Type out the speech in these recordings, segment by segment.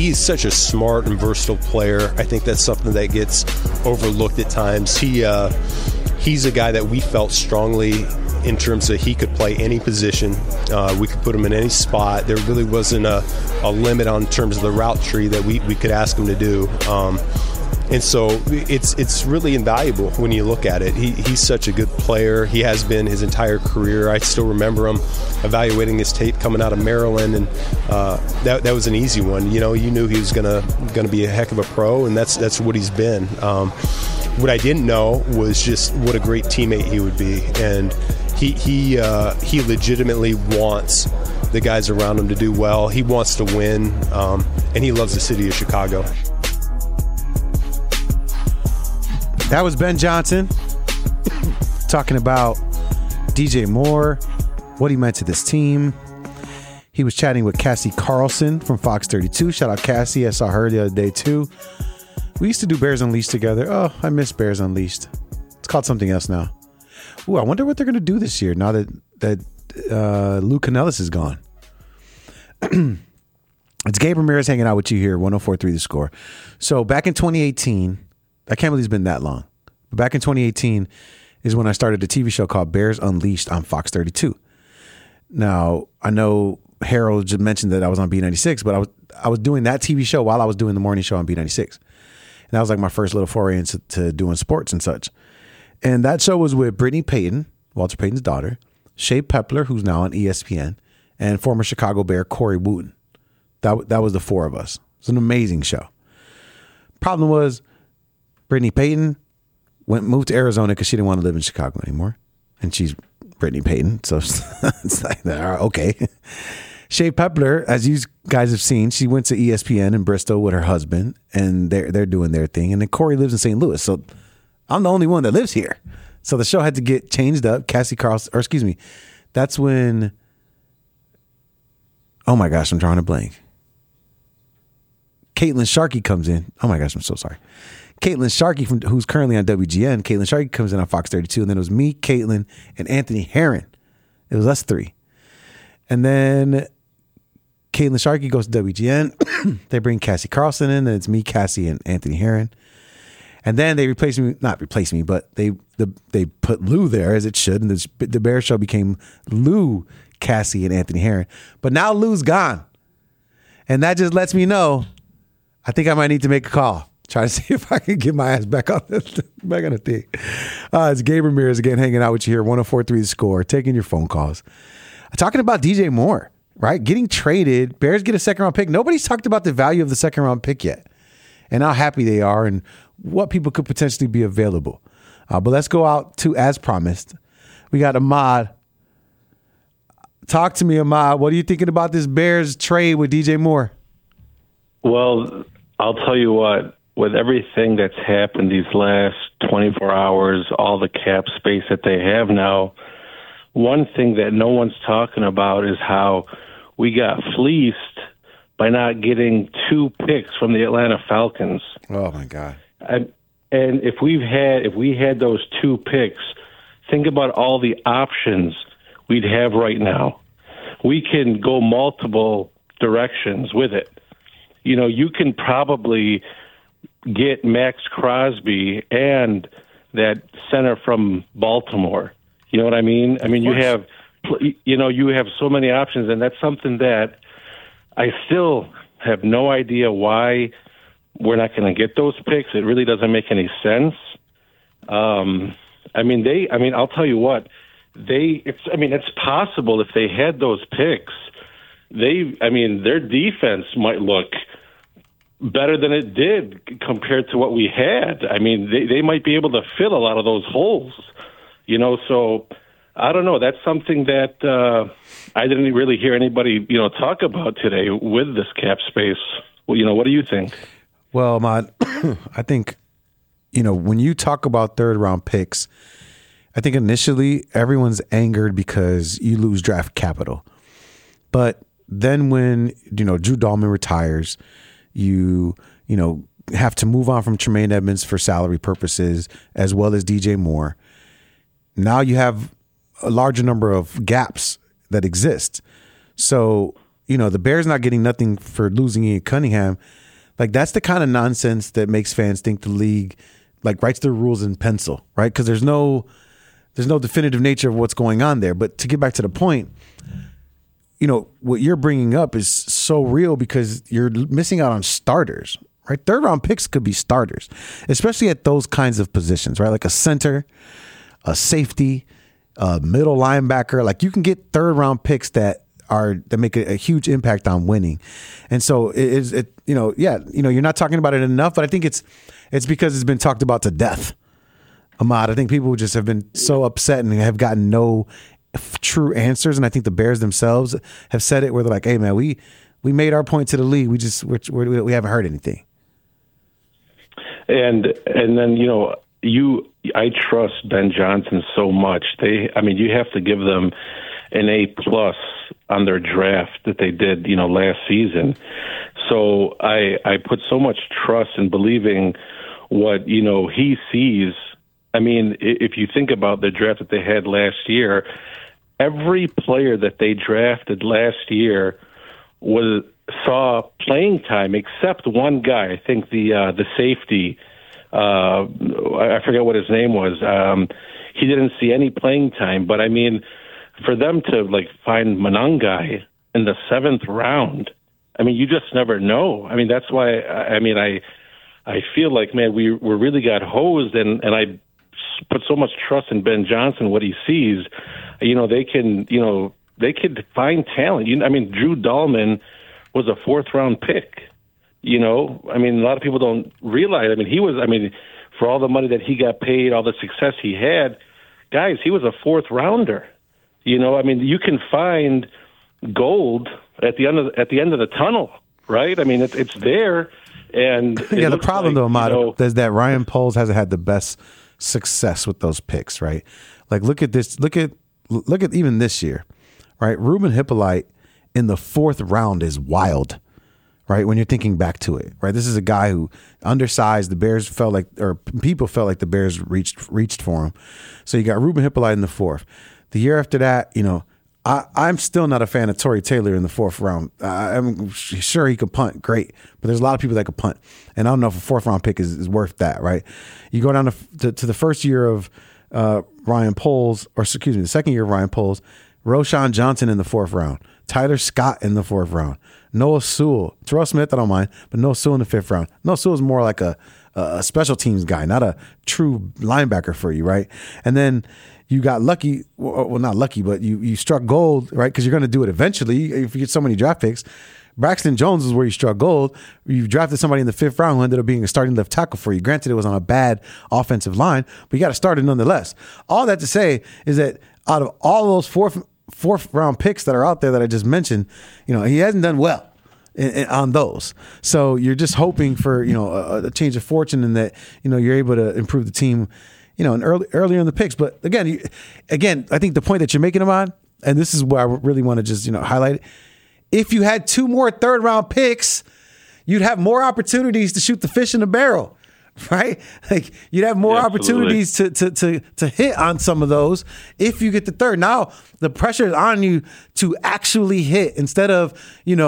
he's such a smart and versatile player. I think that's something that gets overlooked at times. He's a guy that we felt strongly in terms of he could play any position. We could put him in any spot. There really wasn't a limit on terms of the route tree that we could ask him to do. And so it's really invaluable when you look at it. He's such a good player. He has been his entire career. I still remember him evaluating his tape coming out of Maryland, and that was an easy one. You knew he was gonna be a heck of a pro, and that's what he's been. What I didn't know was just what a great teammate he would be, and he legitimately wants the guys around him to do well. He wants to win, and he loves the city of Chicago. That was Ben Johnson talking about DJ Moore, what he meant to this team. He was chatting with Cassie Carlson from Fox 32. Shout out Cassie. I saw her the other day too. We used to do Bears Unleashed together. Oh, I miss Bears Unleashed. It's called something else now. Ooh, I wonder what they're going to do this year now that Lou Canellis is gone. It's Gabe Ramirez hanging out with you here, 104.3 The Score. So back in 2018, I can't believe it's been that long. But back in 2018 is when I started a TV show called Bears Unleashed on Fox 32. Now, I know Harold just mentioned that I was on B96, but I was doing that TV show while I was doing the morning show on B96. And that was like my first little foray into doing sports and such. And that show was with Brittany Payton, Walter Payton's daughter, Shea Pepler, who's now on ESPN, and former Chicago Bear Corey Wooten. That was the four of us. It was an amazing show. Problem was, Brittany Payton moved to Arizona because she didn't want to live in Chicago anymore. And she's Brittany Payton. So it's like, okay. Shea Pepler, as you guys have seen, she went to ESPN in Bristol with her husband, and they're doing their thing. And then Corey lives in St. Louis. So I'm the only one that lives here. So the show had to get changed up. Cassie Carlson, or excuse me, that's when, oh my gosh, I'm drawing a blank. Caitlin Sharkey comes in. Oh my gosh, I'm so sorry. Caitlin Sharkey, who's currently on WGN. Caitlin Sharkey comes in on Fox 32, and then it was me, Caitlin, and Anthony Herron. It was us three. And then Caitlin Sharkey goes to WGN. They bring Cassie Carlson in, and it's me, Cassie, and Anthony Herron. And then they not replace me, but they put Lou there, as it should, and the Bear Show became Lou, Cassie, and Anthony Herron. But now Lou's gone. And that just lets me know I think I might need to make a call. Try to see if I can get my ass back on the thing. It's Gabe Ramirez again, hanging out with you here, 104.3 The Score, taking your phone calls. Talking about DJ Moore, right? Getting traded. Bears get a second-round pick. Nobody's talked about the value of the second-round pick yet and how happy they are and what people could potentially be available. But let's go out to, as promised, we got Ahmad. Talk to me, Ahmad. What are you thinking about this Bears trade with DJ Moore? Well, I'll tell you what. With everything that's happened these last 24 hours, all the cap space that they have now, one thing that no one's talking about is how we got fleeced by not getting 2 picks from the Atlanta Falcons. Oh, my God. And if we had those 2 picks, think about all the options we'd have right now. We can go multiple directions with it. You can probably get Max Crosby and that center from Baltimore. You know what I mean? I mean, you have so many options, and that's something that I still have no idea why we're not going to get those picks. It really doesn't make any sense. I'll tell you what, it's possible if they had those picks, their defense might look better than it did compared to what we had. I mean, they might be able to fill a lot of those holes, so I don't know. That's something that I didn't really hear anybody, talk about today with this cap space. Well, what do you think? Well, Ahmad, I think, when you talk about third round picks, I think initially everyone's angered because you lose draft capital. But then when, Drew Dahlman retires, you have to move on from Tremaine Edmonds for salary purposes, as well as DJ Moore. Now you have a larger number of gaps that exist. So the Bears not getting nothing for losing Ian Cunningham, like that's the kind of nonsense that makes fans think the league like writes their rules in pencil, right? Because there's no definitive nature of what's going on there. But to get back to the point, what you're bringing up is so real because you're missing out on starters, right? Third round picks could be starters, especially at those kinds of positions, right? Like a center, a safety, a middle linebacker. Like you can get third round picks that make a huge impact on winning. And so you're not talking about it enough, but I think it's because it's been talked about to death. Ahmad, I think people just have been so upset and have gotten no true answers. And I think the Bears themselves have said it where they're like, hey man, we made our point to the league. We haven't heard anything. And then, I trust Ben Johnson so much. You have to give them an A+ on their draft that they did, last season. So I put so much trust in believing what, he sees. I mean, if you think about the draft that they had last year, every player that they drafted last year saw playing time except one guy. I think the safety, I forget what his name was. He didn't see any playing time, but I mean, for them to find Monangai in the 7th round, I mean, you just never know. I mean, that's why. I feel like, man, we really got hosed, and I put so much trust in Ben Johnson. What he sees, they can find talent. Drew Dahlman was a 4th round pick. A lot of people don't realize. For all the money that he got paid, all the success he had, guys, he was a 4th rounder. You can find gold at the end of the tunnel, right? I mean, it's there. And the problem though, Ahmad, is that Ryan Poles hasn't had the best success with those picks, right? Like, look at this. Look at even this year, right? Ruben Hippolyte in the 4th round is wild, right? When you're thinking back to it, right? This is a guy who undersized. The Bears people felt like the Bears reached for him. So you got Ruben Hippolyte in the 4th. The year after that, I'm still not a fan of Torrey Taylor in the 4th round. I'm sure he could punt, great, but there's a lot of people that could punt, and I don't know if a 4th round pick is worth that, right? You go down to the first year of Ryan Poles, or excuse me, the second year of Ryan Poles, Roschon Johnson in the 4th round, Tyler Scott in the 4th round, Noah Sewell, Terrell Smith, I don't mind, but Noah Sewell in the 5th round. Noah Sewell is more like a special teams guy, not a true linebacker for you, right? And then you got lucky, well, not lucky, but you struck gold, right? Because you're going to do it eventually if you get so many draft picks. Braxton Jones is where you struck gold. You drafted somebody in the 5th round who ended up being a starting left tackle for you. Granted, it was on a bad offensive line, but you got to start it nonetheless. All that to say is that out of all those fourth round picks that are out there that I just mentioned, he hasn't done well on those. So you're just hoping for, a change of fortune and that, you're able to improve the team, earlier in the picks. But again, I think the point that you're making, Ahmad, and this is where I really want to just, highlight it. If you had 2 more 3rd round picks, you'd have more opportunities to shoot the fish in the barrel, right? Like you'd have more opportunities to hit on some of those if you get the 3rd. Now the pressure is on you to actually hit instead of,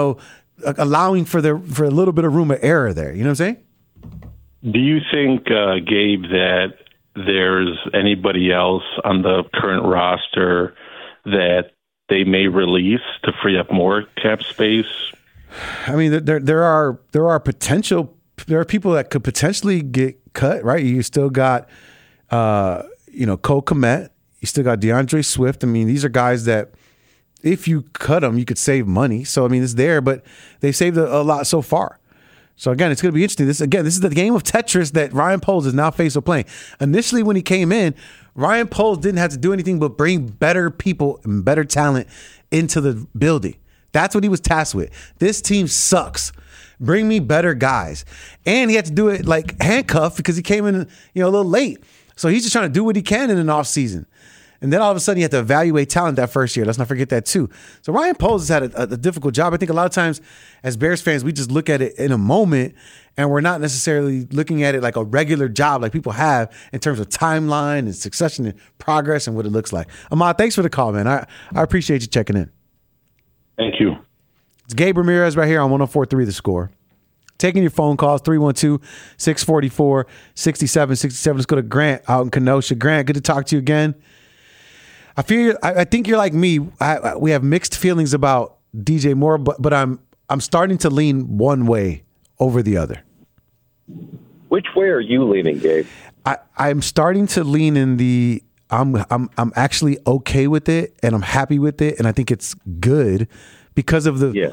allowing for a little bit of room of error there. You know what I'm saying? Do you think, Gabe, that there's anybody else on the current roster that they may release to free up more cap space? I mean, there are people that could potentially get cut, right? You still got, Cole Kmet. You still got DeAndre Swift. I mean, these are guys that if you cut them, you could save money. So, I mean, it's there, but they saved a lot so far. So, again, it's going to be interesting. This is the game of Tetris that Ryan Poles is now faced with playing. Initially, when he came in, Ryan Poles didn't have to do anything but bring better people and better talent into the building. That's what he was tasked with. This team sucks. Bring me better guys. And he had to do it like handcuffed because he came in, a little late. So he's just trying to do what he can in an offseason. And then all of a sudden you have to evaluate talent that first year. Let's not forget that too. So Ryan Poles has had a difficult job. I think a lot of times as Bears fans, we just look at it in a moment and we're not necessarily looking at it like a regular job like people have in terms of timeline and succession and progress and what it looks like. Ahmad, thanks for the call, man. I appreciate you checking in. Thank you. It's Gabe Ramirez right here on 104.3 The Score. Taking your phone calls, 312-644-6767. Let's go to Grant out in Kenosha. Grant, good to talk to you again. I think you're like me. We have mixed feelings about DJ Moore, but I'm starting to lean one way over the other. Which way are you leaning, Gabe? I'm starting to lean in the I'm actually okay with it, and I'm happy with it, and I think it's good. Because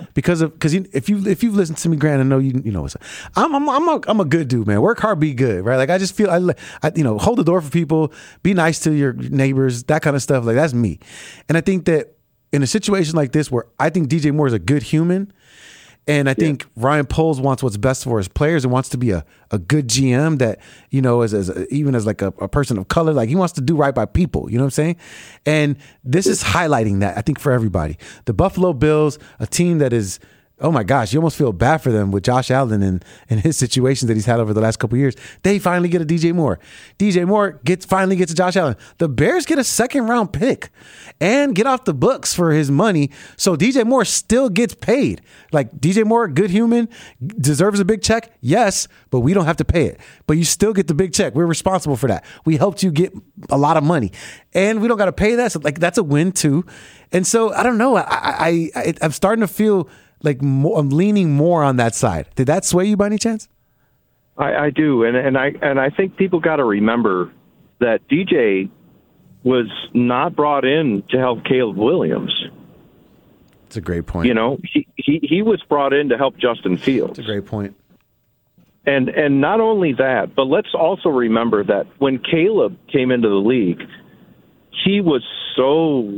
if you've listened to me, Grant, I know you know what's up. I'm a good dude, man. Work hard, be good, right? Like I just feel I hold the door for people, be nice to your neighbors, that kind of stuff. Like that's me, and I think that in a situation like this where I think DJ Moore is a good human, and I think Ryan Poles wants what's best for his players and wants to be a good GM that, even as like a person of color, like he wants to do right by people, you know what I'm saying? And this is highlighting that, I think, for everybody. The Buffalo Bills, a team that is, oh my gosh, you almost feel bad for them with Josh Allen and his situations that he's had over the last couple of years. They finally get a DJ Moore. DJ Moore finally gets a Josh Allen. The Bears get a second-round pick and get off the books for his money, so DJ Moore still gets paid. Like, DJ Moore, good human, deserves a big check, yes, but we don't have to pay it. But you still get the big check. We're responsible for that. We helped you get a lot of money, and we don't got to pay that. So, like, that's a win, too. And so, I don't know. I'm starting to feel like I'm leaning more on that side. Did that sway you by any chance? I do, and I think people got to remember that DJ was not brought in to help Caleb Williams. That's a great point. He was brought in to help Justin Fields. That's a great point. And not only that, but let's also remember that when Caleb came into the league, he was so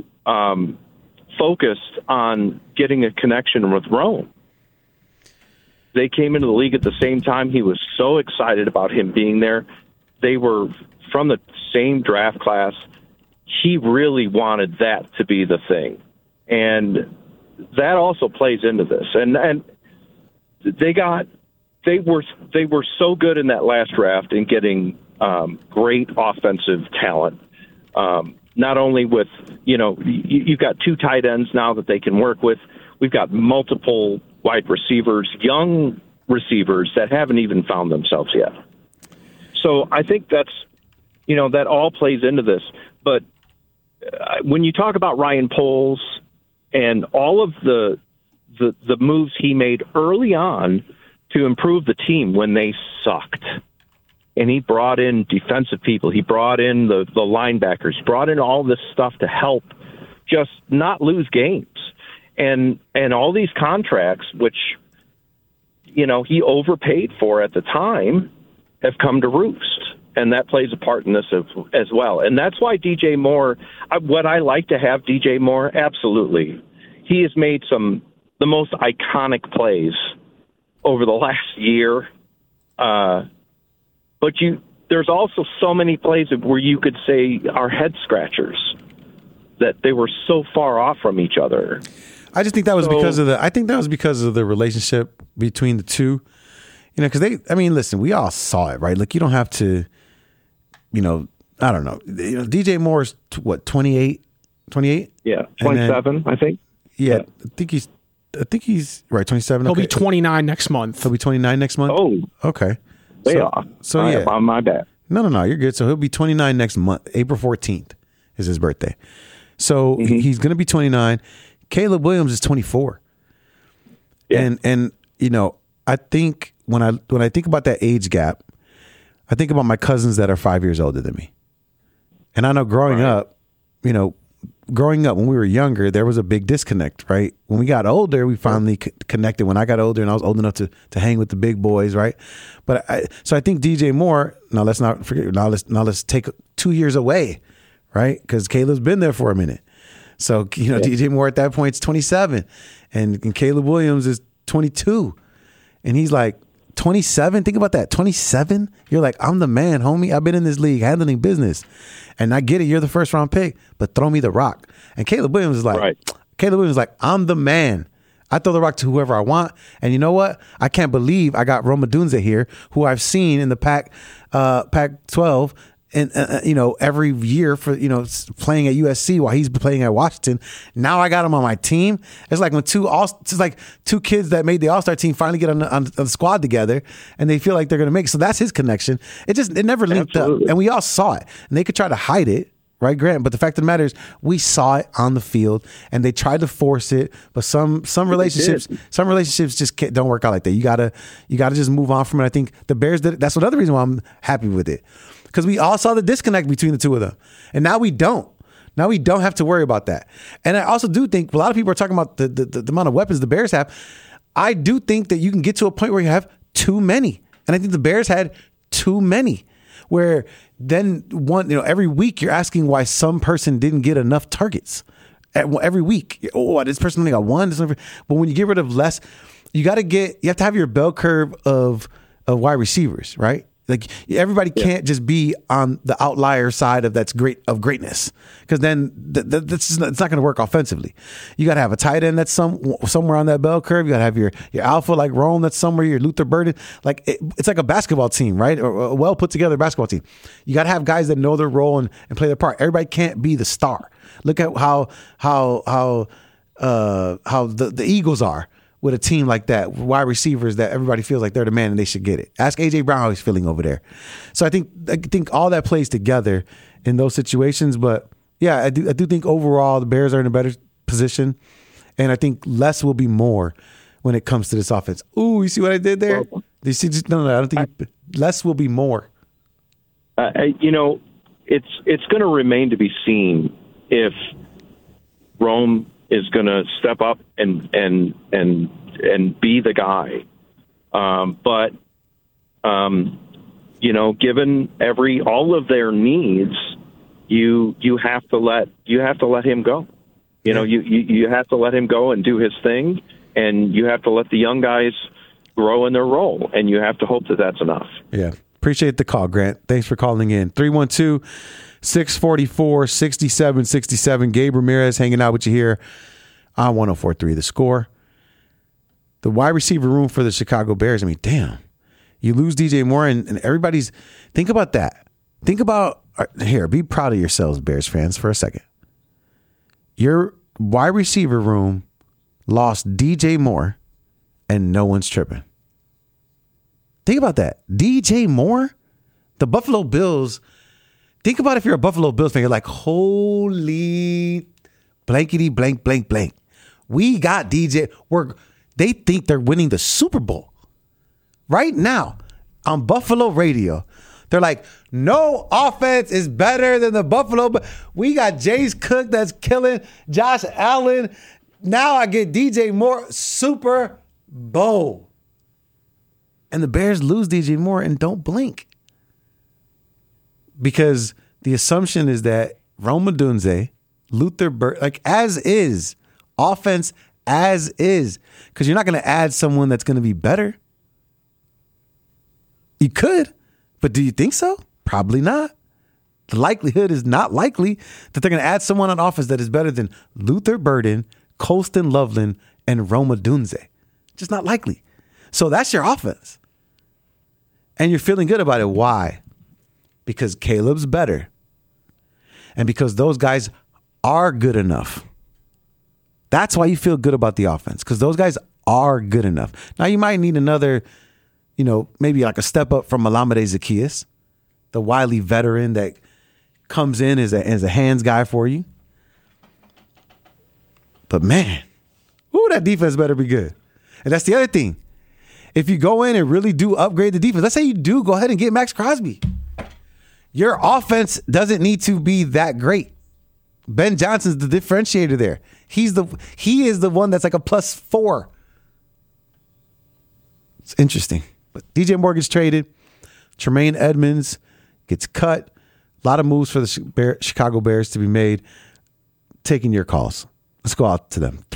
focused on getting a connection with Rome. They came into the league at the same time. He was so excited about him being there. They were from the same draft class. He really wanted that to be the thing. And that also plays into this. And they were so good in that last draft in getting great offensive talent. Not only with, you've got two tight ends now that they can work with. We've got multiple wide receivers, young receivers that haven't even found themselves yet. So I think that's, that all plays into this. But when you talk about Ryan Poles and all of the moves he made early on to improve the team when they sucked, and he brought in defensive people, he brought in the linebackers, brought in all this stuff to help just not lose games. And all these contracts, which, he overpaid for at the time, have come to roost. And that plays a part in this as well. And that's why DJ Moore, what I like to have DJ Moore, absolutely. He has made the most iconic plays over the last year. But there's also so many plays where you could say are head scratchers, that they were so far off from each other. I just think that was because of the relationship between the two. Because listen, we all saw it, right? Like, you don't have to, I don't know. DJ Moore's 28? Yeah, 27, I think. Yeah, I think he's right, 27. He'll be 29 next month. He'll be 29 next month? Oh. Okay. Way off. So yeah. On my bad. No, you're good. So he'll be 29 next month. April 14th is his birthday. So he's going to be 29. Caleb Williams is 24. Yeah. And I think when I think about that age gap, I think about my cousins that are 5 years older than me. And I know growing up when we were younger, there was a big disconnect, right? When we got older, we finally connected. When I got older and I was old enough to hang with the big boys, right? But I think DJ Moore, now let's not forget, let's take 2 years away, right? Because Caleb's been there for a minute. So, DJ Moore at that point is 27 and Caleb Williams is 22. And he's like 27. Think about that. 27. You're like, I'm the man, homie. I've been in this league handling business. And I get it. You're the first round pick, but throw me the rock. And Caleb Williams is like, I'm the man. I throw the rock to whoever I want. And you know what? I can't believe I got Roma Dunze here, who I've seen in the Pac-12 and every year for playing at USC while he's playing at Washington. Now I got him on my team. It's like when it's like two kids that made the All-Star team finally get on the squad together, and they feel like they're going to make it. So that's his connection. It never linked up, and we all saw it. And they could try to hide it, right, Grant? But the fact of the matter is, we saw it on the field, and they tried to force it. But some relationships just don't work out like that. You gotta just move on from it. I think the Bears did it. That's another reason why I'm happy with it, because we all saw the disconnect between the two of them, and now we don't. Now we don't have to worry about that. And I also do think a lot of people are talking about the amount of weapons the Bears have. I do think that you can get to a point where you have too many, and I think the Bears had too many. Where then every week you're asking why some person didn't get enough targets every week. Oh, this person only got one. But when you get rid of less, you have to have your bell curve of wide receivers, right? Like everybody can't just be on the outlier side of greatness, because then it's not going to work offensively. You got to have a tight end that's somewhere on that bell curve. You got to have your alpha like Rome that's somewhere. Your Luther Burden, like it's like a basketball team, right? Or a well put together basketball team. You got to have guys that know their role and play their part. Everybody can't be the star. Look at how the Eagles are. With a team like that, wide receivers that everybody feels like they're the man and they should get it. Ask AJ Brown how he's feeling over there. So I think all that plays together in those situations. But yeah, I do think overall the Bears are in a better position, and I think less will be more when it comes to this offense. Ooh, you see what I did there? You see? No, I don't think less will be more. It's going to remain to be seen if Rome is going to step up and be the guy. But given all of their needs, you have to let him go. You have to let him go and do his thing, and you have to let the young guys grow in their role, and you have to hope that that's enough. Yeah. Appreciate the call, Grant. Thanks for calling in. 312-644-6767. Gabe Ramirez hanging out with you here on 104.3 The Score. The wide receiver room for the Chicago Bears. I mean, damn. You lose DJ Moore, and everybody's... Think about that. Think about... Here, be proud of yourselves, Bears fans, for a second. Your wide receiver room lost DJ Moore, and no one's tripping. Think about that. DJ Moore, the Buffalo Bills. Think about if you're a Buffalo Bills fan, you're like, holy blankety blank, blank, blank. We got DJ. They think they're winning the Super Bowl. Right now, on Buffalo radio, they're like, no offense is better than the Buffalo. We got Jace Cook that's killing Josh Allen. Now I get DJ Moore, Super Bowl. And the Bears lose DJ Moore and don't blink. Because the assumption is that Rome Odunze, Luther Burden, like as is, offense as is. Because you're not going to add someone that's going to be better. You could, but do you think so? Probably not. The likelihood is not likely that they're going to add someone on offense that is better than Luther Burden, Colston Loveland, and Rome Odunze. Just not likely. So that's your offense. And you're feeling good about it. Why? Because Caleb's better. And because those guys are good enough. That's why you feel good about the offense. Because those guys are good enough. Now you might need another, maybe like a step up from Olamide Zaccheaus, the wily veteran that comes in as a hands guy for you. But man, that defense better be good. And that's the other thing. If you go in and really do upgrade the defense, let's say you do go ahead and get Max Crosby. Your offense doesn't need to be that great. Ben Johnson's the differentiator there. He is the one that's like a +4. It's interesting. But DJ Moore gets traded. Tremaine Edmonds gets cut. A lot of moves for the Chicago Bears to be made. Taking your calls. Let's go out to them.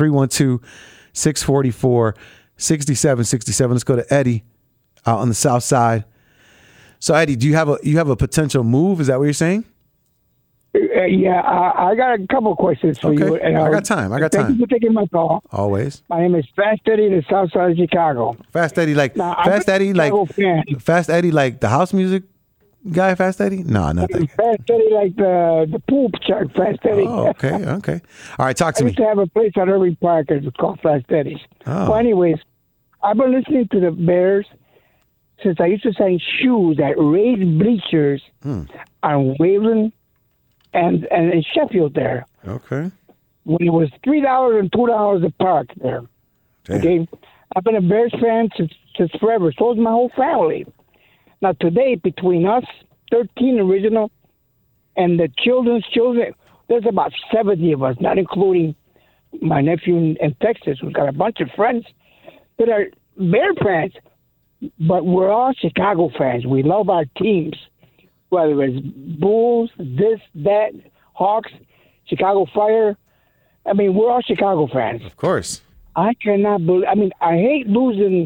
312-644-6767. Let's go to Eddie out on the south side. So Eddie, do you have a potential move? Is that what you're saying? Yeah, I got a couple questions for you. And I got time. Thank you for taking my call. Always. My name is Fast Eddie, the South Side of Chicago. Fast Eddie, like the house music guy, Fast Eddie? No, not that guy. Fast Eddie, like the poop shark, Fast Eddie. Oh, okay. All right, talk to I me. used to have a place on Irving Park. It's called Fast Eddie's. Oh. Well, anyways, I've been listening to the Bears since I used to sign shoes at raised bleachers on Waveland and in Sheffield there. Okay. When it was $3 and $2 a park there. Damn. Okay, I've been a Bears fan since forever. So is my whole family. Now today, between us, 13 original, and the children's children, there's about 70 of us, not including my nephew in Texas, who's got a bunch of friends that are Bear fans. But we're all Chicago fans. We love our teams, whether it's Bulls, this, that, Hawks, Chicago Fire. I mean, we're all Chicago fans. Of course. I cannot believe. I mean, I hate losing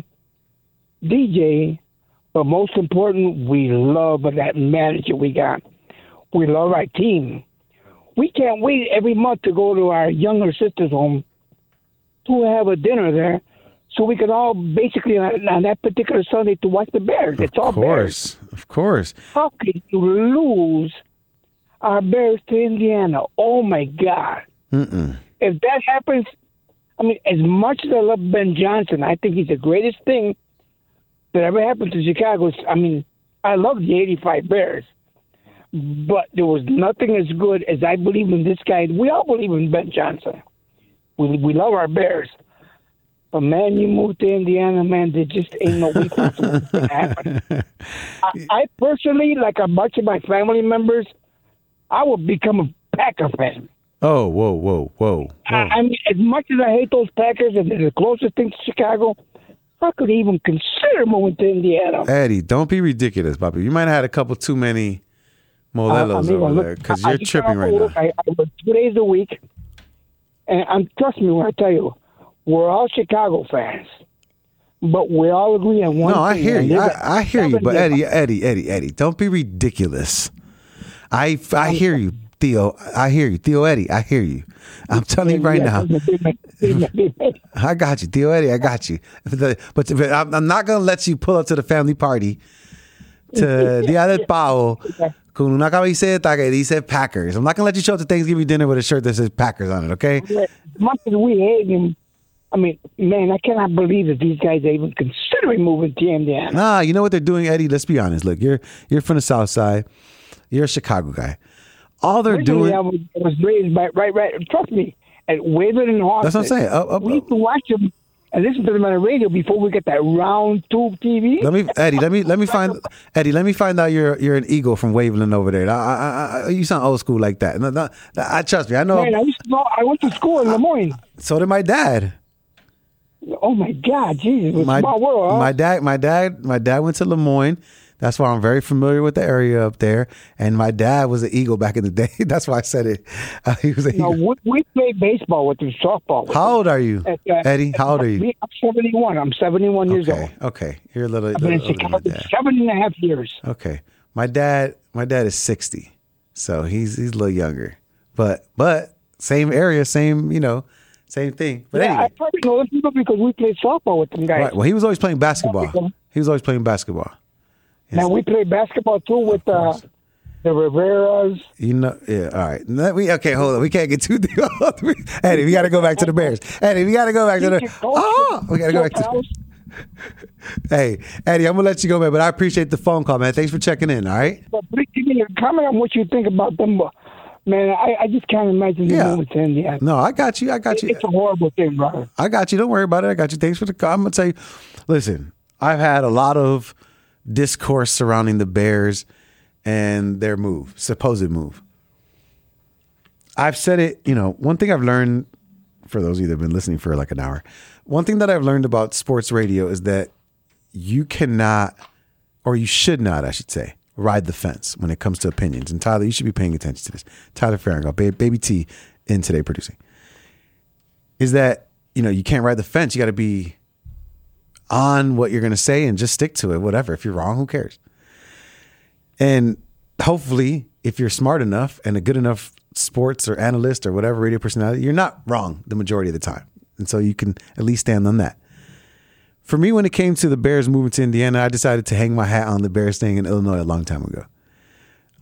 DJ, but most important, we love that manager we got. We love our team. We can't wait every month to go to our younger sister's home to have a dinner there, so we can all basically on that particular Sunday to watch the Bears. It's all Bears. Of course. How can you lose our Bears to Indiana? Oh my God! If that happens, I mean, as much as I love Ben Johnson, I think he's the greatest thing that ever happened to Chicago. I mean, I love the '85 Bears, but there was nothing as good as I believe in this guy. We all believe in Ben Johnson. We love our Bears. But, man, you moved to Indiana, man, there just ain't no way possible it's going to happen. I personally, like a bunch of my family members, I would become a Packer fan. Oh, whoa. I mean, as much as I hate those Packers and they're the closest thing to Chicago, I could even consider moving to Indiana. Eddie, don't be ridiculous, Bobby. You might have had a couple too many Modelos over there because you're tripping right now. I work 2 days a week, and trust me when I tell you, we're all Chicago fans, but we all agree on one thing. No, I hear you. I hear you. But Eddie, don't be ridiculous. I hear you, Theo. I hear you. Theo Eddie, I hear you. I'm telling you right now. I got you. Theo Eddie, I got you. But I'm not going to let you pull up to the family party to Dia del Pavo con una camiseta que dice Packers. I'm not going to let you show up to Thanksgiving dinner with a shirt that says Packers on it, okay? As much as we hate him, I mean, man, I cannot believe that these guys are even considering moving to Indiana. Nah, you know what they're doing, Eddie? Let's be honest. Look, you're from the South Side. You're a Chicago guy. All they're Originally, doing. I was raised by right. Trust me, at Waveland and Hawks. That's what I'm saying. We used to watch them and listen to them on the radio before we get that round tube TV. Let me find out you're an Eagle from Waveland over there. You sound old school like that. No, trust me. I know. Man, I went to school in Lemoyne. So did my dad. Oh my God, Jesus! It's a small world. Huh? My dad went to Lemoyne. That's why I'm very familiar with the area up there. And my dad was an Eagle back in the day. That's why I said it. He was an Eagle. We played baseball with them, softball. How old are you, Eddie? How old are you? I'm 71. I'm 71 years old. Okay, you're a little. I've been in Chicago 7.5 years. Okay, my dad is 60, so he's a little younger, but same area, same thing. But anyway, I probably know those people because we played softball with them guys. Right. Well, he was always playing basketball. Now we played basketball too with the Riveras. Yeah. All right. Hold on. We can't get too deep. Eddie, we got to go back to the Bears. Eddie, we got to go back to the. We got to go back to. Hey, Eddie, I'm gonna let you go, man. But I appreciate the phone call, man. Thanks for checking in. All right. But please give me a comment on what you think about them. Man, I just can't imagine you moving to Indiana. No, I got you. It's a horrible thing, brother. I got you. Don't worry about it. I got you. Thanks for the call. I'm gonna tell you. Listen, I've had a lot of discourse surrounding the Bears and their supposed move. I've said it, one thing I've learned, for those of you that have been listening for like an hour, one thing that I've learned about sports radio is that you cannot, or you should not, I should say, ride the fence when it comes to opinions. And Tyler, you should be paying attention to this. Tyler Farragut, Baby T in Today Producing, is that, you can't ride the fence. You got to be on what you're going to say and just stick to it, whatever. If you're wrong, who cares? And hopefully, if you're smart enough and a good enough sports or analyst or whatever radio personality, you're not wrong the majority of the time. And so you can at least stand on that. For me, when it came to the Bears moving to Indiana, I decided to hang my hat on the Bears staying in Illinois a long time ago.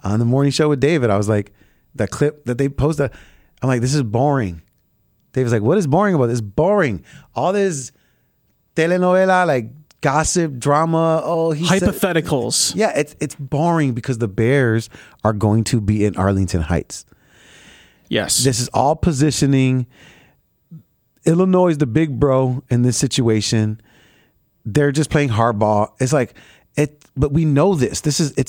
on the morning show with David. I was like, that clip that they posted, I'm like, this is boring. David's like, what is boring about this? Boring. All this telenovela, like gossip, drama. Oh, hypotheticals. Yeah, it's boring because the Bears are going to be in Arlington Heights. Yes. This is all positioning. Illinois is the big bro in this situation. They're just playing hardball. It's like but we know this.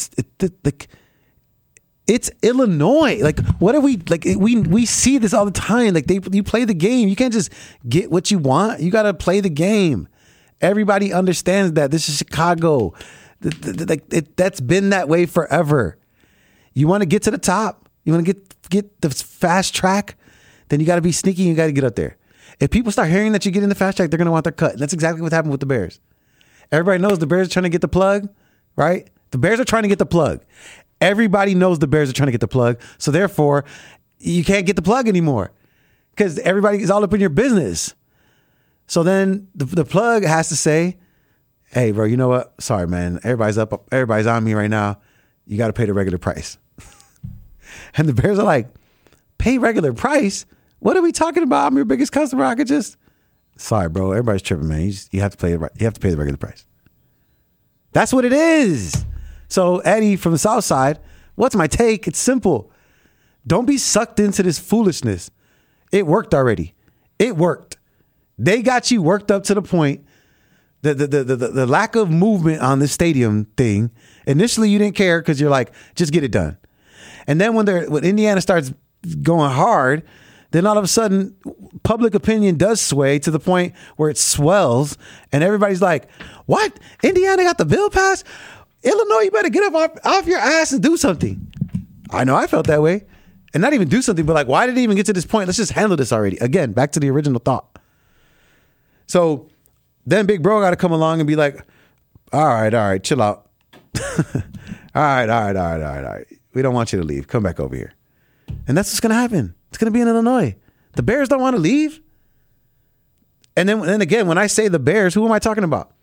It's Illinois. Like, what are we like? We see this all the time. Like, you play the game. You can't just get what you want. You got to play the game. Everybody understands that. This is Chicago. That's been that way forever. You want to get to the top. You want to get the fast track. Then you got to be sneaky. You got to get up there. If people start hearing that you get in the fast track, they're going to want their cut. And that's exactly what happened with the Bears. Everybody knows the Bears are trying to get the plug, right? The Bears are trying to get the plug. Everybody knows the Bears are trying to get the plug. So therefore, you can't get the plug anymore because everybody is all up in your business. So then the plug has to say, hey, bro, you know what? Sorry, man. Everybody's on me right now. You got to pay the regular price. And the Bears are like, pay regular price? What are we talking about? I'm your biggest customer. I could just, sorry, bro. Everybody's tripping, man. You have to pay the regular price. That's what it is. So Eddie from the South Side, what's my take? It's simple. Don't be sucked into this foolishness. It worked already. It worked. They got you worked up to the point that the lack of movement on this stadium thing. Initially, you didn't care because you're like, just get it done. And then when Indiana starts going hard, then all of a sudden, public opinion does sway to the point where it swells, and everybody's like, "What? Indiana got the bill passed? Illinois, you better get up off your ass and do something." I know I felt that way. And not even do something, but like, why did it even get to this point? Let's just handle this already. Again, back to the original thought. So then Big Bro got to come along and be like, all right, chill out. All right. We don't want you to leave. Come back over here. And that's what's going to happen. It's going to be in Illinois. The Bears don't want to leave. And then again, when I say the Bears, who am I talking about?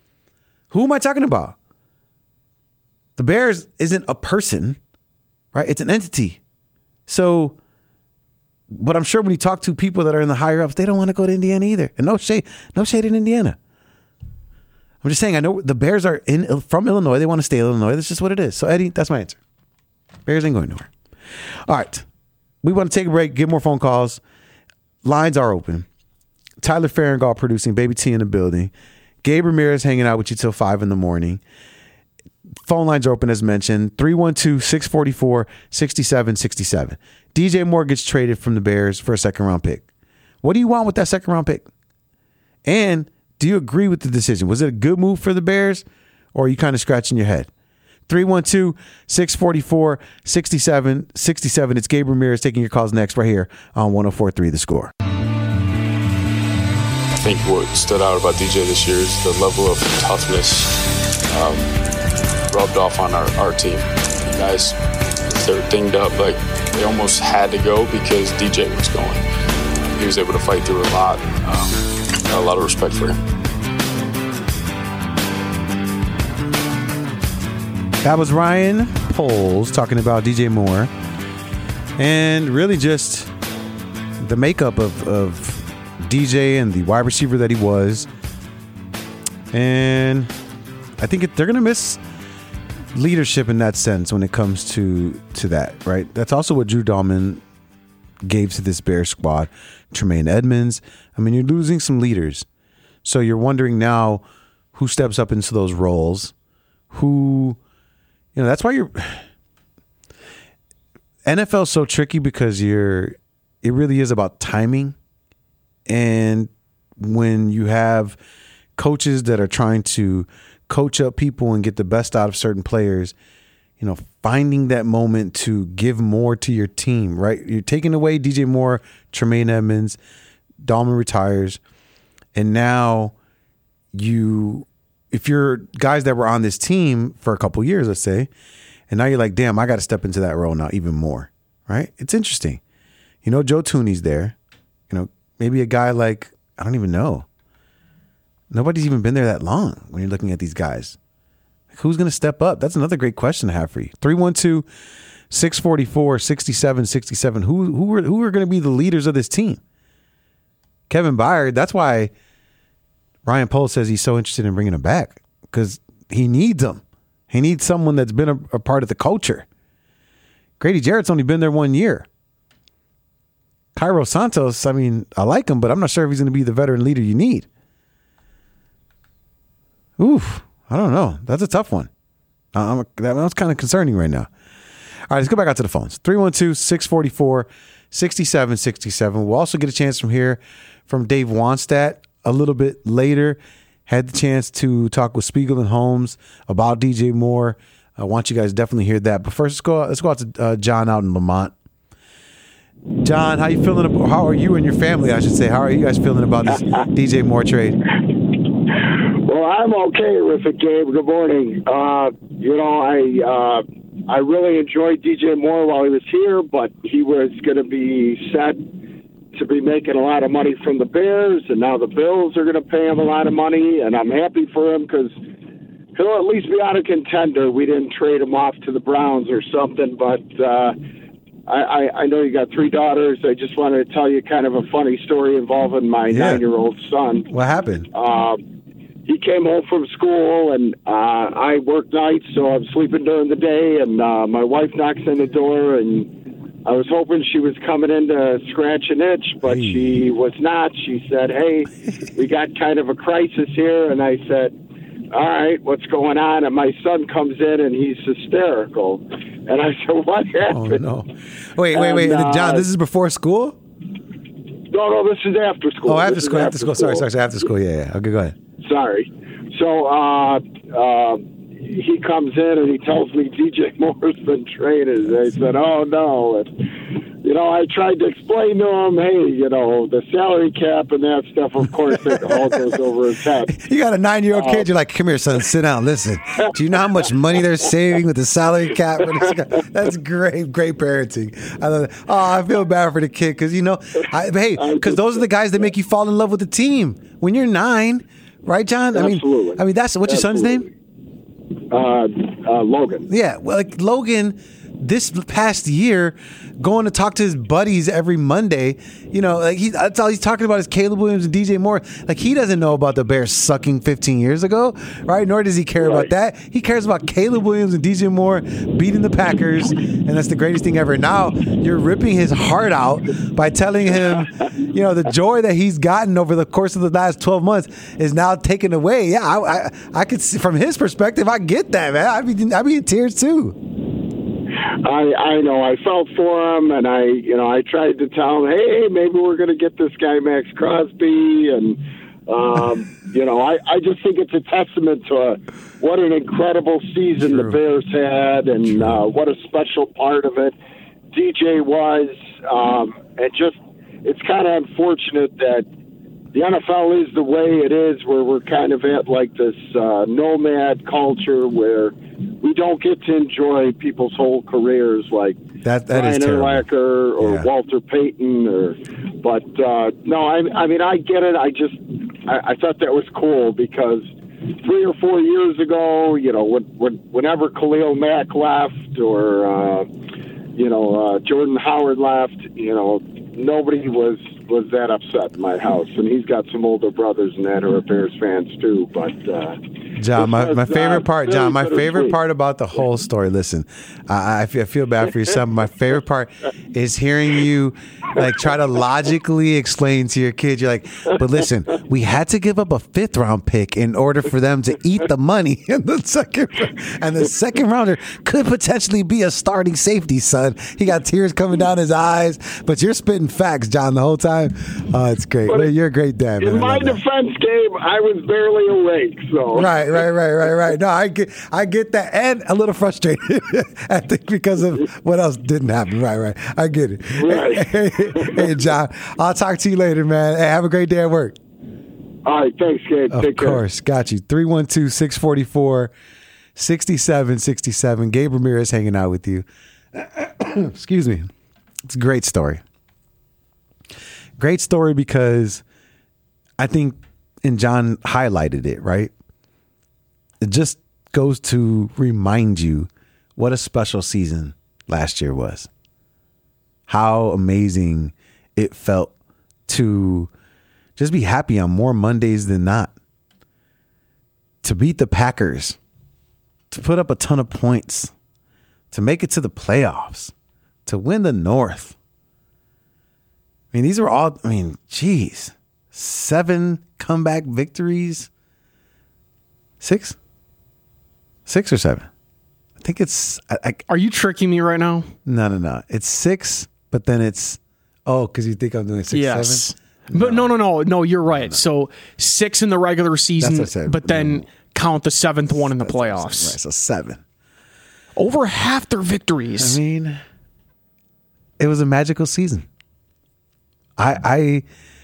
The Bears isn't a person, right? It's an entity. So, but I'm sure when you talk to people that are in the higher ups, they don't want to go to Indiana either. And no shade in Indiana. I'm just saying, I know the Bears are from Illinois. They want to stay in Illinois. That's just what it is. So, Eddie, that's my answer. Bears ain't going nowhere. All right. We want to take a break, get more phone calls. Lines are open. Tyler Farringall producing, Baby T in the building. Gabe Ramirez hanging out with you till 5 in the morning. Phone lines are open as mentioned. 312-644-6767. DJ Moore gets traded from the Bears for a second-round pick. What do you want with that second-round pick? And do you agree with the decision? Was it a good move for the Bears, or are you kind of scratching your head? 312-644-6767. It's Gabe Ramirez taking your calls next right here on 104.3 The Score. I think what stood out about DJ this year is the level of toughness rubbed off on our team. The guys, they were dinged up, like they almost had to go because DJ was going. He was able to fight through a lot. Got a lot of respect for him. That was Ryan Poles talking about DJ Moore and really just the makeup of DJ and the wide receiver that he was. And I think they're going to miss leadership in that sense when it comes to that, right? That's also what Drew Dahlman gave to this Bears squad. Tremaine Edmonds. I mean, you're losing some leaders. So you're wondering now who steps up into those roles, who... You know, that's why NFL's so tricky because it really is about timing. And when you have coaches that are trying to coach up people and get the best out of certain players, you know, finding that moment to give more to your team, right? You're taking away DJ Moore, Tremaine Edmonds, Dahlman retires. And now if you're guys that were on this team for a couple years, let's say, and now you're like, damn, I got to step into that role now even more, right? It's interesting. You know, Joe Thuney's there. You know, maybe a guy like, I don't even know. Nobody's even been there that long when you're looking at these guys. Like, who's going to step up? That's another great question to have for you. 644, 67, 67. Who are going to be the leaders of this team? Kevin Byard. That's why Ryan Poles says he's so interested in bringing him back, because he needs him. He needs someone that's been a part of the culture. Grady Jarrett's only been there 1 year. Cairo Santos, I mean, I like him, but I'm not sure if he's going to be the veteran leader you need. Oof, I don't know. That's a tough one. That's kind of concerning right now. All right, let's go back out to the phones. 312-644-6767. We'll also get a chance from Dave Wannstedt a little bit later. Had the chance to talk with Spiegel and Holmes about DJ Moore. I want you guys to definitely hear that. But first, let's go out to John out in Lamont. John, how you feeling? How are you and your family, I should say? How are you guys feeling about this DJ Moore trade? Well, I'm okay with it, Gabe. Good morning. I really enjoyed DJ Moore while he was here, but he was going to be set to be making a lot of money from the Bears, and now the Bills are going to pay him a lot of money, and I'm happy for him because he'll at least be on a contender. We didn't trade him off to the Browns or something, but I know you got 3 daughters. I just wanted to tell you kind of a funny story involving my 9-year-old son. What happened? He came home from school, and I work nights, so I'm sleeping during the day, and my wife knocks on the door, and I was hoping she was coming in to scratch an itch, but she was not. She said, "Hey, we got kind of a crisis here," and I said, "All right, what's going on?" And my son comes in, and he's hysterical. And I said, "What happened?" Oh, no. Wait. John, this is before school? No, this is after school. Oh, after school. Sorry, after school. Yeah. Okay, go ahead. Sorry. So he comes in and he tells me DJ Moore's been traded. And I said, "Oh, no." And, I tried to explain to him, hey, the salary cap and that stuff, of course, it all goes over his head. You got a 9-year-old kid. You're like, "Come here, son. Sit down. Listen. Do you know how much money they're saving with the salary cap?" That's great parenting. I love it. Oh, I feel bad for the kid because, because those are the guys that make you fall in love with the team when you're 9. Right, John? Absolutely. I mean, what's your son's name? Logan. Yeah, well, like Logan, this past year, going to talk to his buddies every Monday, that's all he's talking about is Caleb Williams and DJ Moore. Like, he doesn't know about the Bears sucking 15 years ago, right? Nor does he care about that. He cares about Caleb Williams and DJ Moore beating the Packers, and that's the greatest thing ever. Now you're ripping his heart out by telling him, the joy that he's gotten over the course of the last 12 months is now taken away. Yeah, I could see from his perspective. I get that, man. I'd be in tears too. I know. I felt for him, and I tried to tell him, hey, maybe we're going to get this guy Max Crosby, and I just think it's a testament to what an incredible season the Bears had, and what a special part of it DJ was, and just it's kind of unfortunate that the NFL is the way it is, where we're kind of at like this nomad culture where we don't get to enjoy people's whole careers, like Brian Urlacher or Walter Payton. But I get it. I thought that was cool because 3 or 4 years ago, whenever Khalil Mack left or Jordan Howard left, nobody was that upset in my house, and he's got some older brothers and that who are Bears fans too. But John, my favorite part, John, my favorite part about the whole story. Listen, I feel bad for your son. But my favorite part is hearing you try to logically explain to your kid. You're like, but listen, we had to give up a 5th round pick in order for them to eat the money in the second, and the second rounder could potentially be a starting safety. Son, he got tears coming down his eyes, but you're spitting facts, John, the whole time. Oh, it's great. Well, you're a great dad, man. In my defense, Gabe, I was barely awake. So right. No, I get that, and a little frustrated. I think because of what else didn't happen. Right. I get it. Right. Hey, John, I'll talk to you later, man. Hey, have a great day at work. All right, thanks, Gabe. Of course, got you. 312-644-6767. Gabe Ramirez hanging out with you. Excuse me. It's a great story. Great story because I think, and John highlighted it, right? It just goes to remind you what a special season last year was. How amazing it felt to just be happy on more Mondays than not. To beat the Packers, to put up a ton of points, to make it to the playoffs, to win the North. I mean, these are all, geez, 7 comeback victories. 6 or 7? I think it's. Are you tricking me right now? No. It's 6, but then it's. Oh, because you think I'm doing 6, yes. 7? But no, you're right. No. So 6 in the regular season, but then count the 7th one in the playoffs. Right, so 7. Over half their victories. I mean, it was a magical season. It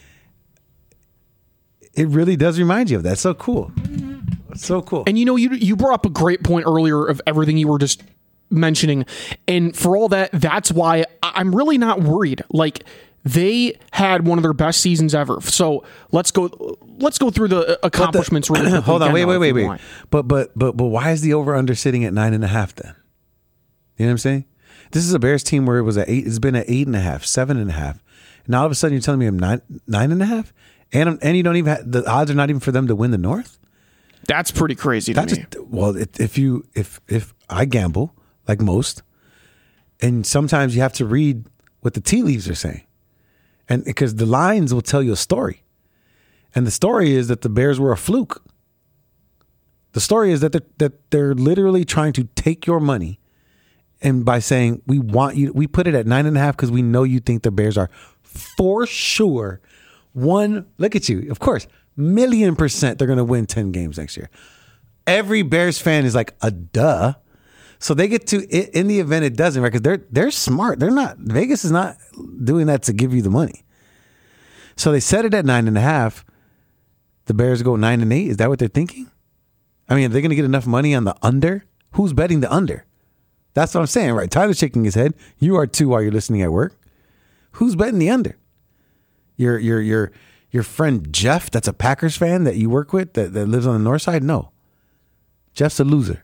really does remind you of that. It's so cool. So cool. And you brought up a great point earlier of everything you were just mentioning. And for all that, that's why I'm really not worried. Like, they had one of their best seasons ever. So let's go through the accomplishments. Really quickly. Hold on, wait. But why is the over under sitting at 9.5 then? You know what I'm saying? This is a Bears team where it was at 8. It's been at 8.5, 7.5. And all of a sudden you're telling me I'm 9.5, and you don't even have, the odds are not even for them to win the North. That's pretty crazy to me. If I gamble like most, and sometimes you have to read what the tea leaves are saying. And because the lines will tell you a story. And the story is that the Bears were a fluke. The story is that they're literally trying to take your money, and by saying we put it at 9.5 because we know you think the Bears are for sure look at you, of course, 1,000,000% they're going to win 10 games next year. Every Bears fan is like, a duh. So they get to, in the event it doesn't, right? Because they're smart. Vegas is not doing that to give you the money. So they set it at 9.5. The Bears go 9-8. Is that what they're thinking? I mean, are they going to get enough money on the under? Who's betting the under? That's what I'm saying, right? Tyler's shaking his head. You are too while you're listening at work. Who's betting the under? Your friend Jeff, that's a Packers fan that you work with that lives on the north side? No. Jeff's a loser.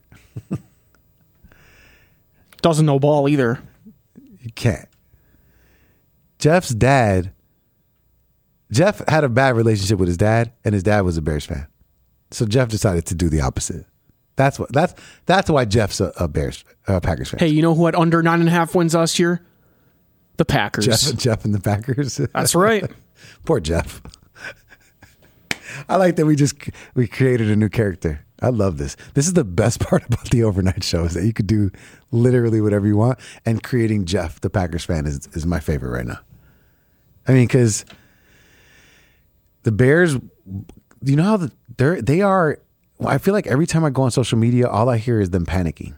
Doesn't know ball either. You can't. Jeff had a bad relationship with his dad, and his dad was a Bears fan. So Jeff decided to do the opposite. That's why Jeff's a Packers fan. Hey, you know who had under 9.5 wins last year? The Packers. Jeff and the Packers. That's right. Poor Jeff. I like that we created a new character. I love this. This is the best part about the overnight show, is that you could do literally whatever you want, and creating Jeff, the Packers fan, is my favorite right now. I mean, because the Bears, you know how they are. I feel like every time I go on social media, all I hear is them panicking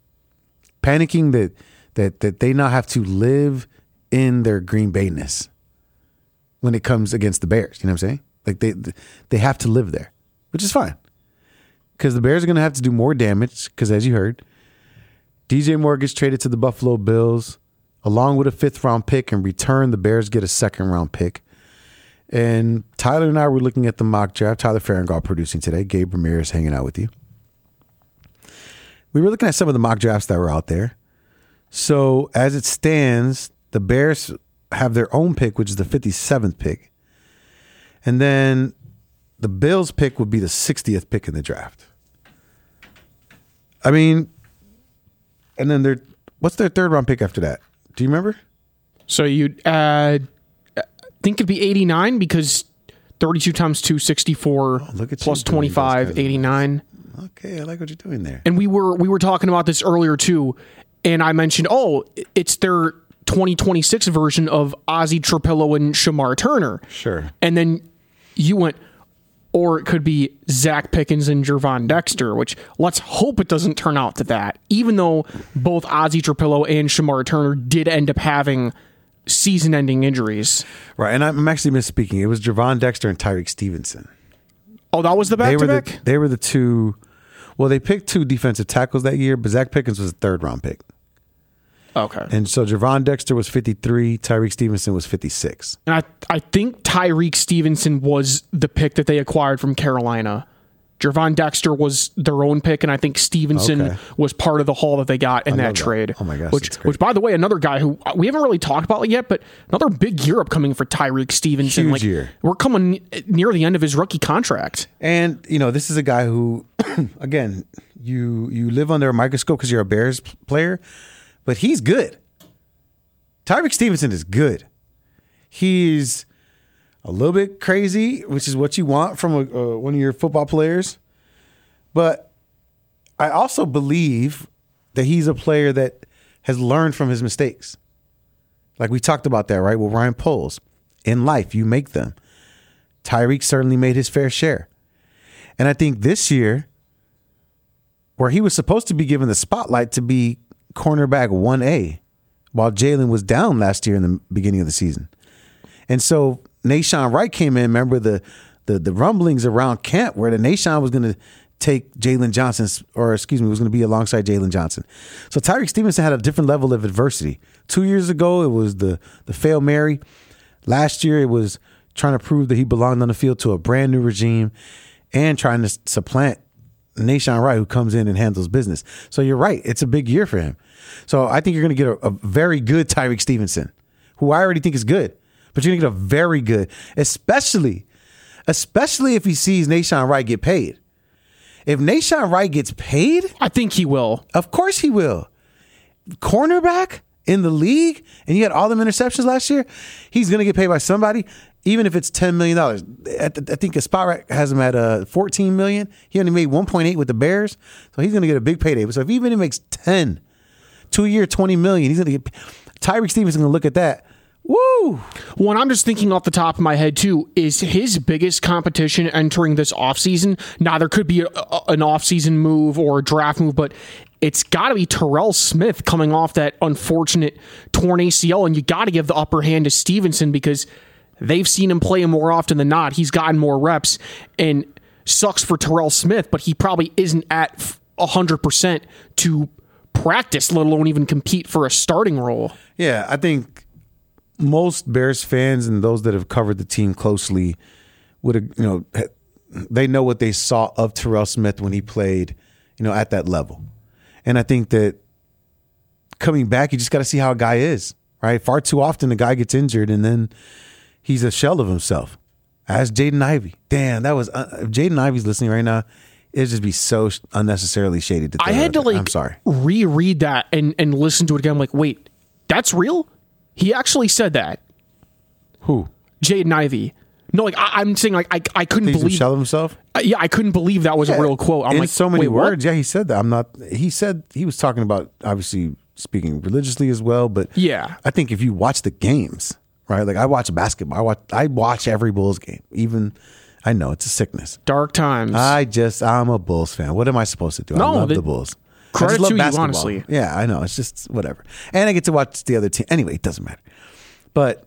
that they now have to live in their Green Bay-ness when it comes against the Bears. You know what I'm saying? Like they have to live there, which is fine. Because the Bears are going to have to do more damage, because as you heard, DJ Moore gets traded to the Buffalo Bills along with a 5th-round pick. In return, the Bears get a 2nd-round pick. And Tyler and I were looking at the mock draft. Tyler Farringall producing today. Gabe Ramirez hanging out with you. We were looking at some of the mock drafts that were out there. So as it stands, the Bears have their own pick, which is the 57th pick. And then the Bills pick would be the 60th pick in the draft. I mean, and then what's their 3rd-round pick after that? Do you remember? So you'd think it'd be 89, because 32 times 2, 64, plus 25, 89. Okay, I like what you're doing there. And we were talking about this earlier too, and I mentioned, it's their 2026 version of Ozzie Trapillo and Shamar Turner. Sure. And then you went, or it could be Zach Pickens and Gervon Dexter, which let's hope it doesn't turn out to that, even though both Ozzie Trapillo and Shamar Turner did end up having season-ending injuries. Right, and I'm actually misspeaking. It was Gervon Dexter and Tyreek Stevenson. Oh, that was the back-to-back? They were the two. Well, they picked 2 defensive tackles that year, but Zach Pickens was a 3rd-round pick. Okay. And so Gervon Dexter was 53, Tyreek Stevenson was 56. And I think Tyreek Stevenson was the pick that they acquired from Carolina. Gervon Dexter was their own pick, and I think Stevenson was part of the haul that they got in that trade. Oh my gosh, which, by the way, another guy who we haven't really talked about it yet, but another big year upcoming for Tyreek Stevenson. Huge year. We're coming near the end of his rookie contract. And, this is a guy who, again, you live under a microscope because you're a Bears player, but he's good. Tyreek Stevenson is good. He's a little bit crazy, which is what you want from one of your football players. But I also believe that he's a player that has learned from his mistakes. Like we talked about that, right? With Ryan Poles. In life, you make them. Tyreek certainly made his fair share. And I think this year, where he was supposed to be given the spotlight to be cornerback 1A, while Jalen was down last year in the beginning of the season. And so Nahshon Wright came in. Remember the rumblings around camp where the Nahshon was going to take Jalen Johnson's, was going to be alongside Jalen Johnson. So Tyreek Stevenson had a different level of adversity. 2 years ago, it was the Fail Mary. Last year, it was trying to prove that he belonged on the field to a brand new regime and trying to supplant Nahshon Wright, who comes in and handles business. So you're right. It's a big year for him. So I think you're going to get a very good Tyreek Stevenson, who I already think is good. But you're going to get a very good, especially if he sees Nahshon Wright get paid. If Nahshon Wright gets paid, I think he will. Of course he will. Cornerback in the league, and he had all them interceptions last year, he's going to get paid by somebody, even if it's $10 million. I think a spot right has him at $14 million. He only made $1.8 with the Bears, so he's going to get a big payday. So if even he makes 10, 2 year, $20 million, he's going to get. Tyreek Stevenson going to look at that. Woo! What I'm just thinking off the top of my head, too, is his biggest competition entering this offseason. Now, there could be an offseason move or a draft move, but it's got to be Terrell Smith coming off that unfortunate torn ACL, and you got to give the upper hand to Stevenson because they've seen him play more often than not. He's gotten more reps, and sucks for Terrell Smith, but he probably isn't at 100% to practice, let alone even compete for a starting role. Yeah, I think most Bears fans and those that have covered the team closely would have, they know what they saw of Terrell Smith when he played, at that level. And I think that coming back, you just got to see how a guy is, right? Far too often, the guy gets injured and then he's a shell of himself. As Jaden Ivey. Damn, that was, if Jaden Ivey's listening right now, it'd just be so unnecessarily shady to tell I had to I'm sorry. Reread that and listen to it again. I'm like, wait, that's real? He actually said that. Who? Jaden Ivey. No, I'm saying I couldn't believe. Shell himself? Yeah, I couldn't believe that was a real quote. I'm in like, so many wait, words. What? Yeah, he said that. He said he was talking about obviously speaking religiously as well, but yeah, I think if you watch the games, right? Like I watch basketball. I watch every Bulls game. Even I know it's a sickness. Dark times. I'm a Bulls fan. What am I supposed to do? I love the Bulls. Credit to you, basketball. honestly. Yeah, I know. It's just whatever. And I get to watch the other team. Anyway, it doesn't matter. But,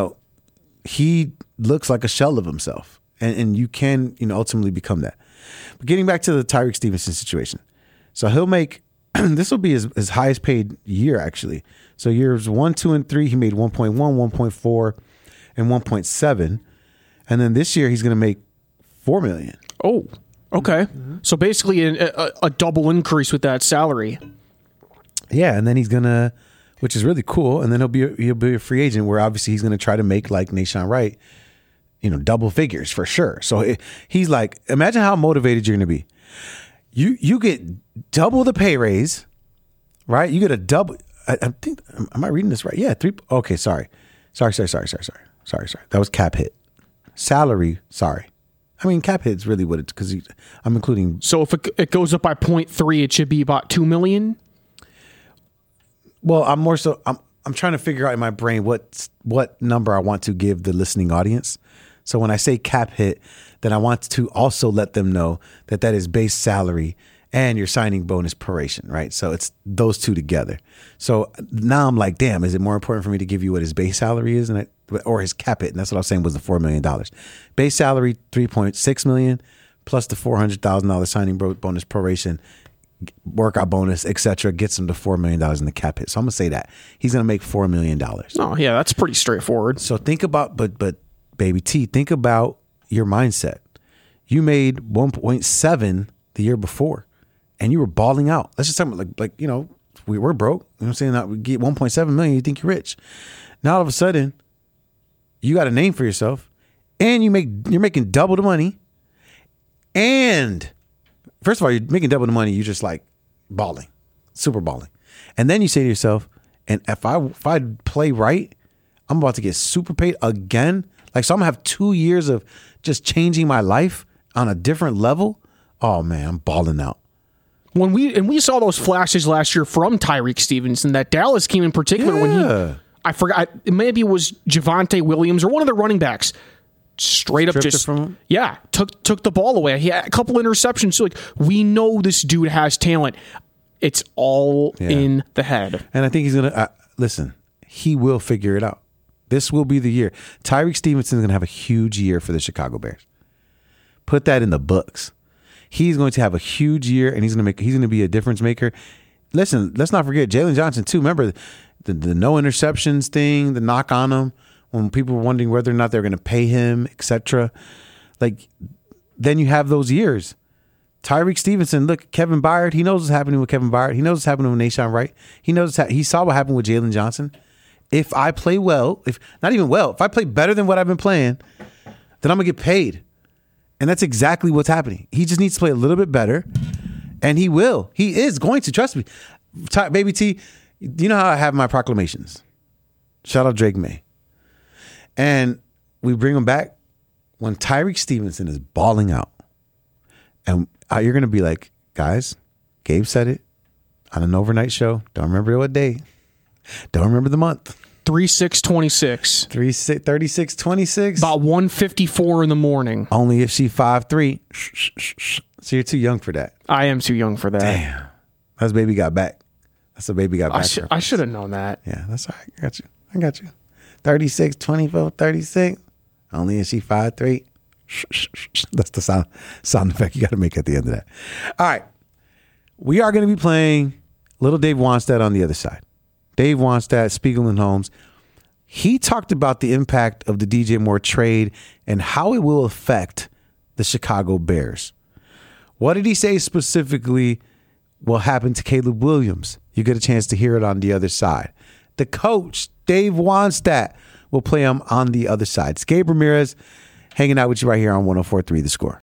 he looks like a shell of himself. And you can, ultimately become that. But getting back to the Tyreek Stevenson situation. So he'll make, this will be his highest paid year, actually. So years 1, 2, and 3, he made 1.1, 1.4, and 1.7. And then this year, he's going to make $4 million. Oh, okay. Mm-hmm. So basically a double increase with that salary. Yeah, and then he's going to, which is really cool, and then he'll be a free agent where obviously he's going to try to make like Nahshon Wright, double figures for sure. So he's like, imagine how motivated you're going to be. You get double the pay raise, right? You get a double. I think, am I reading this right? Yeah, 3. Okay, sorry. That was cap hit. Salary, sorry. I mean, cap hit's really what it's because I'm including. So if it goes up by 0.3, it should be about $2 million. Well, I'm trying to figure out in my brain what number I want to give the listening audience. So when I say cap hit, then I want to also let them know that is base salary and your signing bonus proration, right? So it's those two together. So now I'm like, damn, is it more important for me to give you what his base salary is or his cap hit? And that's what I was saying was the $4 million. Base salary, $3.6 million plus the $400,000 signing bonus proration, workout bonus, etc., gets him to $4 million in the cap hit. So I'm gonna say that he's gonna make $4 million. Oh yeah, that's pretty straightforward. So think about, but baby T, think about your mindset. You made 1.7 the year before, and you were balling out. Let's just talk about like we're broke. You know what I'm saying? That we get 1.7 million, you think you're rich. Now all of a sudden, you got a name for yourself, and you're making double the money. And first of all, you're making double the money. You're just like balling, super balling. And then you say to yourself, and if I play right, I'm about to get super paid again. Like, so I'm gonna have 2 years of just changing my life on a different level. Oh man, I'm balling out. When we saw those flashes last year from Tyreek Stevenson, that Dallas game in particular, when I forgot, maybe it was Javonte Williams or one of the running backs, straight up just took the ball away. He had a couple interceptions. So like, we know this dude has talent. It's all in the head. And I think he's gonna listen. He will figure it out. This will be the year. Tyreek Stevenson is gonna have a huge year for the Chicago Bears. Put that in the books. He's going to have a huge year, and he's going to be a difference maker. Listen, let's not forget Jalen Johnson too. Remember the no interceptions thing, the knock on him when people were wondering whether or not they're going to pay him, etc. Like, then you have those years. Tyreek Stevenson, look, Kevin Byard, he knows what's happening with Kevin Byard. He knows what's happening with Nahshon Wright. He saw what happened with Jalen Johnson. If I play well, if I play better than what I've been playing, then I'm going to get paid. And that's exactly what's happening. He just needs to play a little bit better, and he will. He is going to. Trust me. Baby T, you know how I have my proclamations. Shout out Drake May. And we bring him back when Tyreek Stevenson is balling out. And you're going to be like, guys, Gabe said it on an overnight show. Don't remember what day. Don't remember the month. 3/6/26. 36/26. About 1:54 in the morning. Only if she 5'3". So you're too young for that. I am too young for that. Damn. That's baby got back. That's a baby got back. I should have known that. Yeah, that's all right. I got you. 36, 24, 36. Only if she 5'3". That's the sound effect you got to make at the end of that. All right. We are going to be playing Little Dave Wannstedt on the other side. Dave Wannstedt, Spiegel and Holmes. He talked about the impact of the DJ Moore trade and how it will affect the Chicago Bears. What did he say specifically will happen to Caleb Williams? You get a chance to hear it on the other side. The coach, Dave Wannstedt, will play him on the other side. It's Gabe Ramirez hanging out with you right here on 104.3 The Score.